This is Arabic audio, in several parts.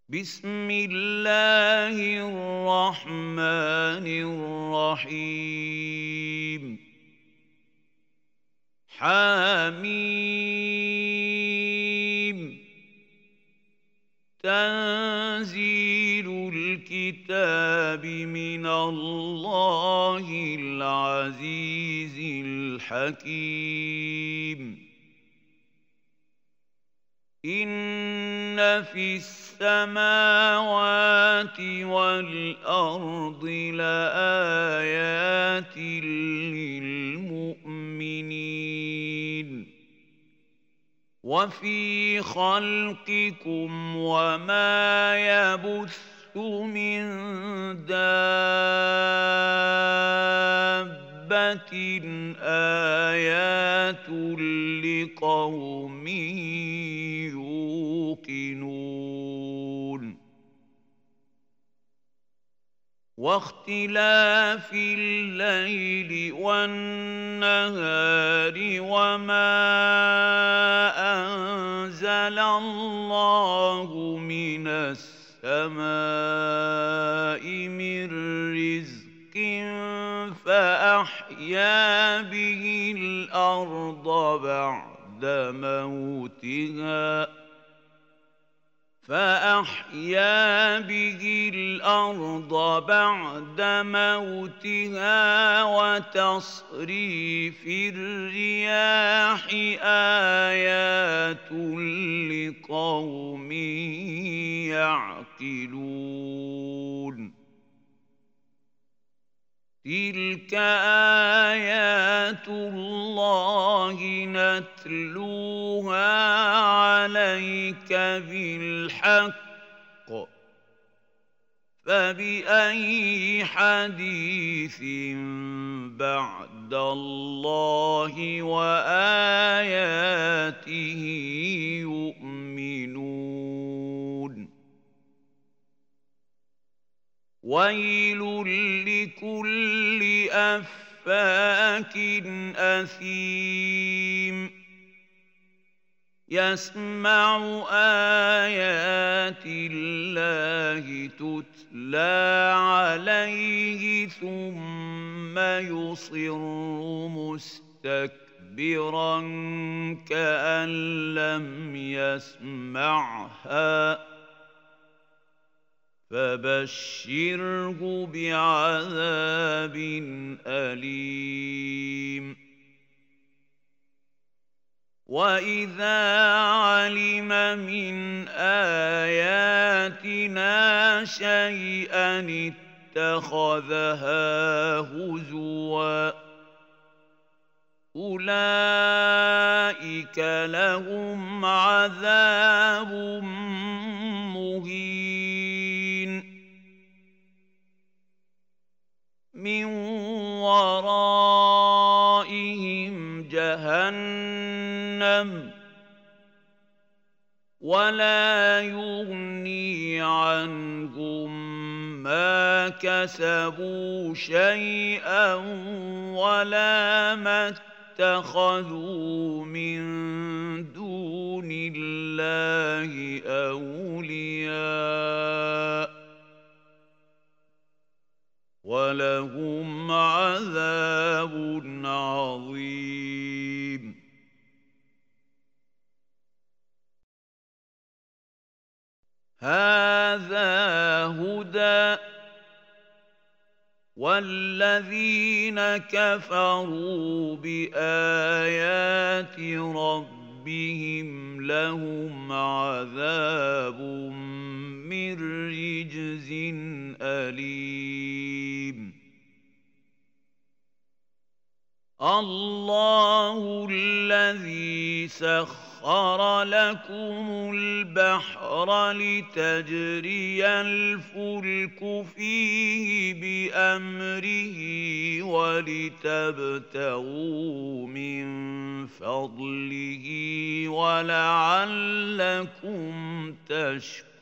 بسم الله الرحمن الرحيم حميم تنزيل الكتاب من الله العزيز الحكيم إن في السماوات والأرض لآيات للمؤمنين وفي خلقكم وما يبث من دابة آيات لقوم يوقنون واختلاف الليل والنهار وما أنزل الله من السماء من رزق فأحيا به الأرض بعد موتها وتصريف الرياح آيات لقوم يعقلون تلك آيات الله نتلوها عليك بالحق فبأي حديث بعد الله وآياته يؤمنون ويل لكل أفاك أثيم يسمع آيات الله تتلى عليه ثم يصر مستكبرا كأن لم يسمعها فبشره بعذاب أليم وإذا علم من آياتنا شيئا اتخذها هزوا أولئك لهم عذاب مهين من ورائهم جهنم ولا يغني عنهم ما كسبوا شيئا ولا ما اتخذوا من دون الله أولياء ولهم عذاب عظيم هذا هدى والذين كفروا بآيات ربهم لهم عذاب من رجز أليم الله الذي سخر لكم البحر لتجري الفلك فيه بأمره ولتبتغوا من فضله ولعلكم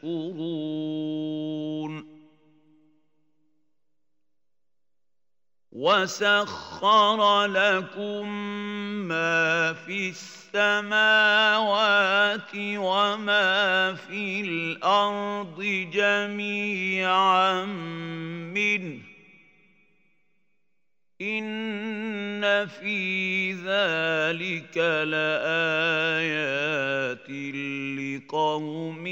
تشكرون وسخر لكم ما في السماوات وما في الأرض جميعا منه إن في ذلك لآيات لقوم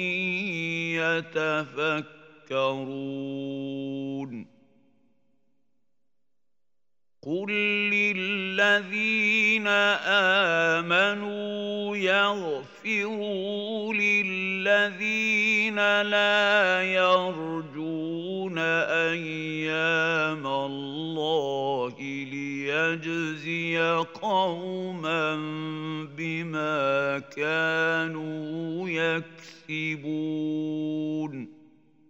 يتفكرون قل للذين آمنوا يغفروا للذين لا يرجون أيام الله ليجزي قوما بما كانوا يكسبون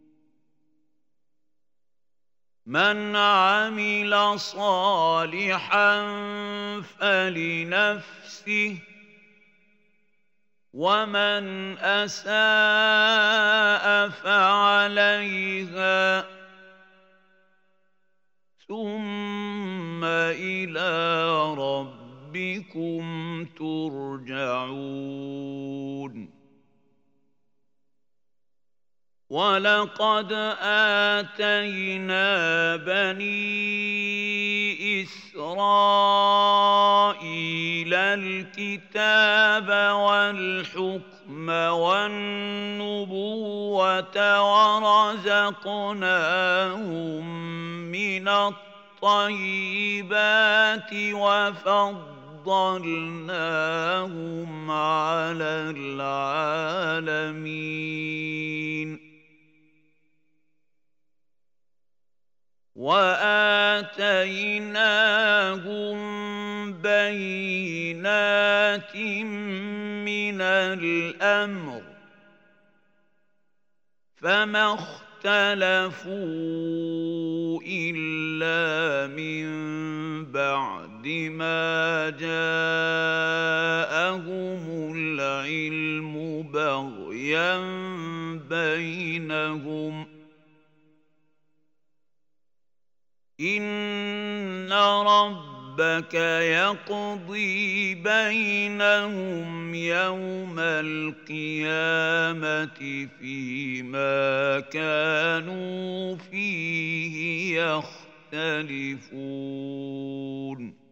من عمل صالحا فلنفسه ومن أساء فعليها ثم إلى ربكم ترجعون ولقد آتينا بني إسرائيل الكتاب والحكم والنبوة ورزقناهم من الطيبات وفضلناهم على العالمين وآتيناهم بينات من الأمر فما اختلفوا إلا من بعد ما جاءهم العلم بغيا بينهم إن ربك يقضي بينهم يوم القيامة فيما كانوا فيه يختلفون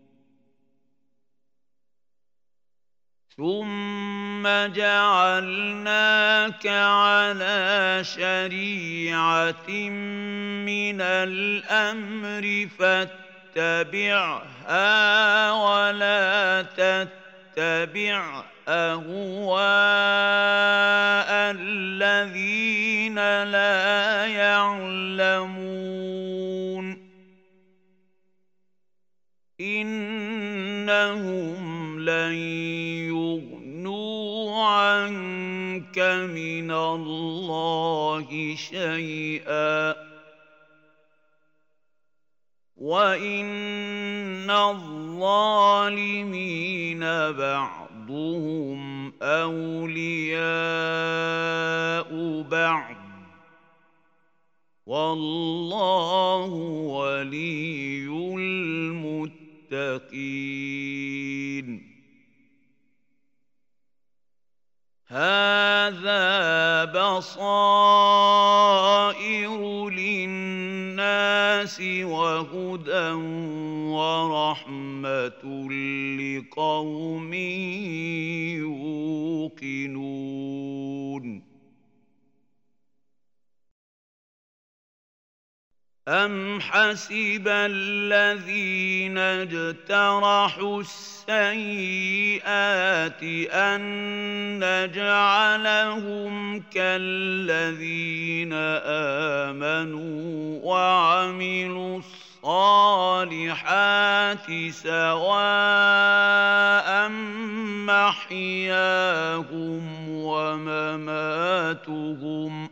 ثم جعلناك على شريعة من الأمر فاتبعها ولا تتبع أهواء الذين لا يعلمون إنهم لن يغنوا عنك من الله شيئا وإن الظالمين بعضهم أولياء بعض والله ولي المتقين هذا بصائر للناس وهدى ورحمة لقوم يوقنون أم حسب الذين اجترحوا السيئات أن نجعلهم كالذين آمنوا وعملوا الصالحات سواء محياهم ومماتهم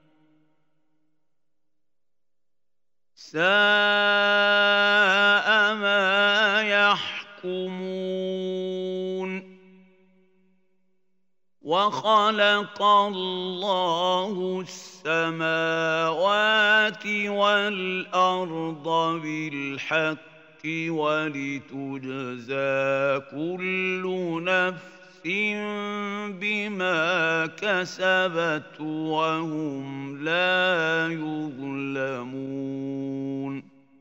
ساء ما يحكمون وخلق الله السماوات والأرض بالحق ولتجزى كل نفس بما كسبت وهم لا يظلمون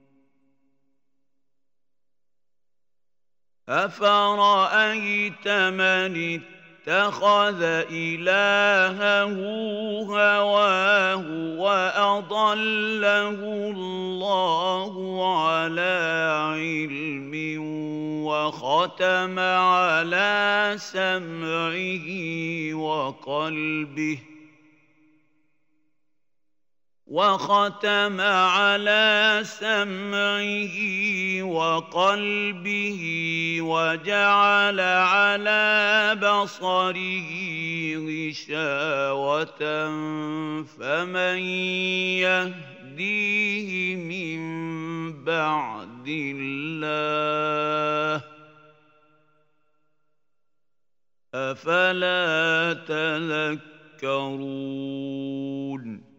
أفرأيت من اتخذ إلهه هواه وأضله الله على علم وختم على سمعه وقلبه وجعل على بصره غشاوة فمن يهديه من بعد الله أفلا تذكرون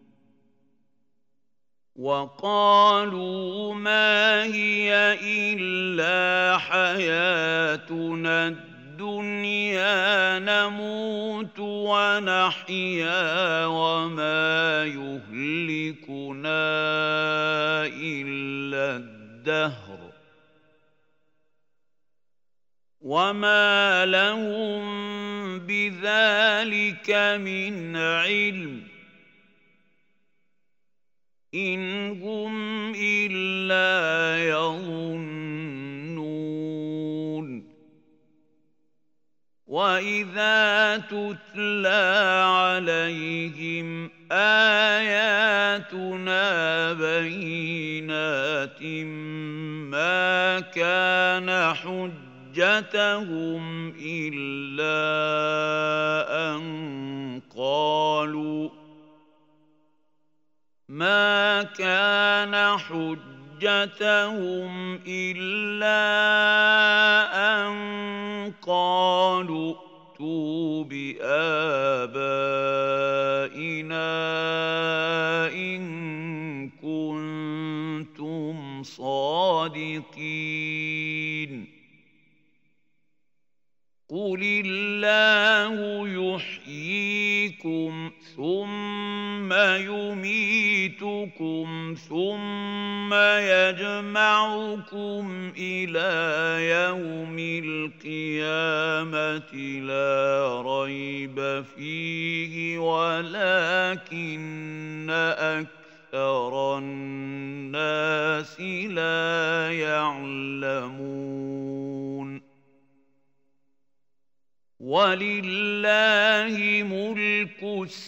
وقالوا ما هي إلا حياتنا الدنيا نموت ونحيا وما يهلكنا إلا الدهر وما لهم بذلك من علم إن هم إلا يظنون وإذا تتلى عليهم آياتنا بينات ما كان حجتهم إلا أن قالوا ائتوا بآبائنا إن كنتم صادقين قل الله يحييكم ثم يميتكم ثم يجمعكم إلى يوم القيامة لا ريب فيه ولكن أكثر الناس لا يعلمون ولله ملك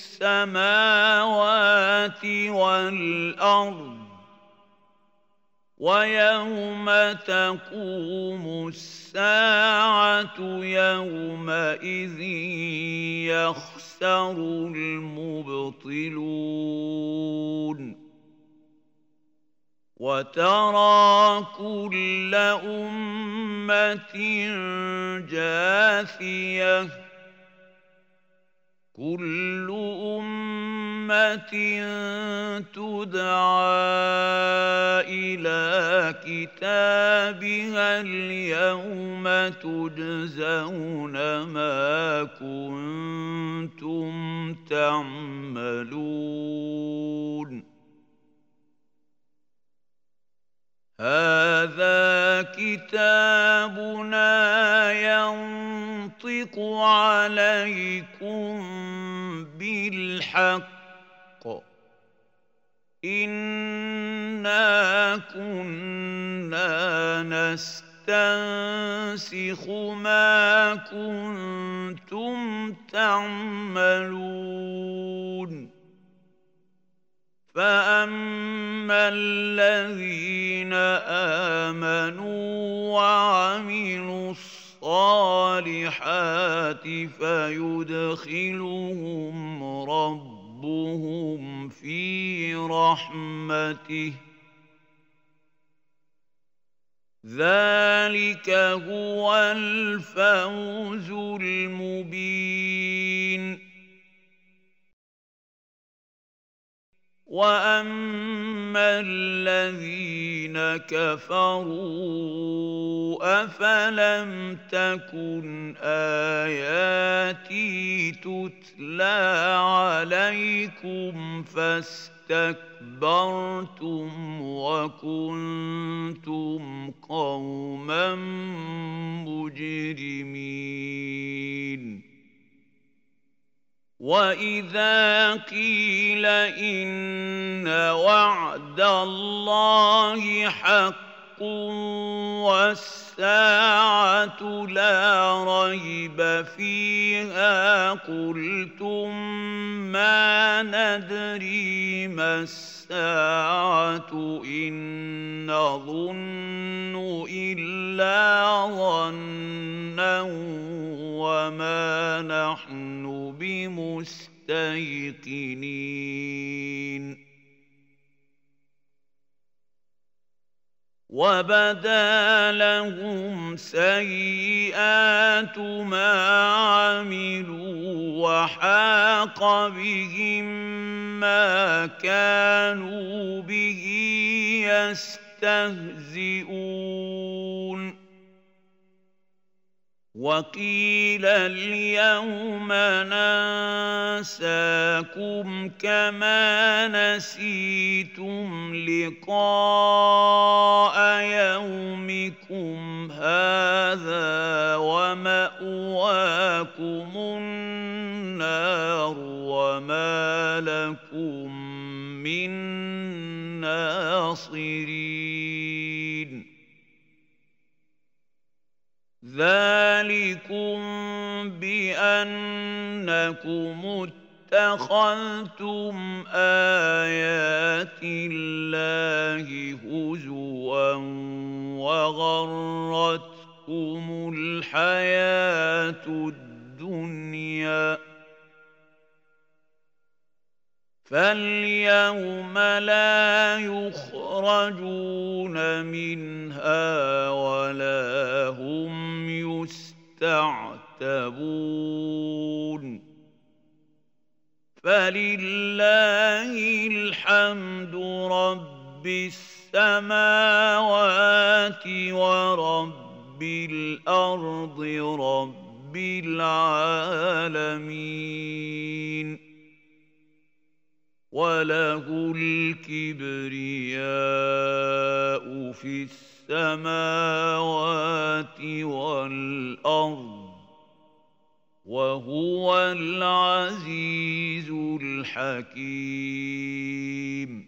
السماوات والأرض ويوم تقوم الساعة يومئذ يخسر المبطلون وترى كل أمة جاثية كل أمة تدعى إلى كتابها اليوم تجزون ما كنتم تعملون هذا كتابنا ينطق عليكم بالحق إنا كنا نستنسخ ما كنتم تعملون فأما الذين آمنوا وعملوا الصالحات فيدخلهم ربهم في رحمته ذلك هو الفوز المبين وأما الذين كفروا أفلم تكن آياتي تتلى عليكم فاستكبرتم وكنتم قوما مجرمين وَإِذَا قِيلَ إِنَّ وَعْدَ اللَّهِ حَقٌّ وَالسَّاعَةُ لَا رَيْبَ فِيهَا قُلْتُم مَّا نَدْرِي مَا السَّاعَةُ إِن نَّظُنُّ إِلَّا ظَنًّا وَمَا نَحْنُ بمستيقنين وبدا لهم سيئات ما عملوا وحاق بهم ما كانوا به يستهزئون وقيل اليوم ننساكم كما نسيتم لقاء يومكم هذا ومأواكم النار وما لكم من ناصرين ذلكم بأنكم اتخذتم آيات الله هزوا وغرتكم الحياة الدنيا فاليوم لا يخرجون منها ولا هم يستعتبون فلله الحمد رب السماوات ورب الأرض رب العالمين وله الكبرياء في السماوات والأرض وهو العزيز الحكيم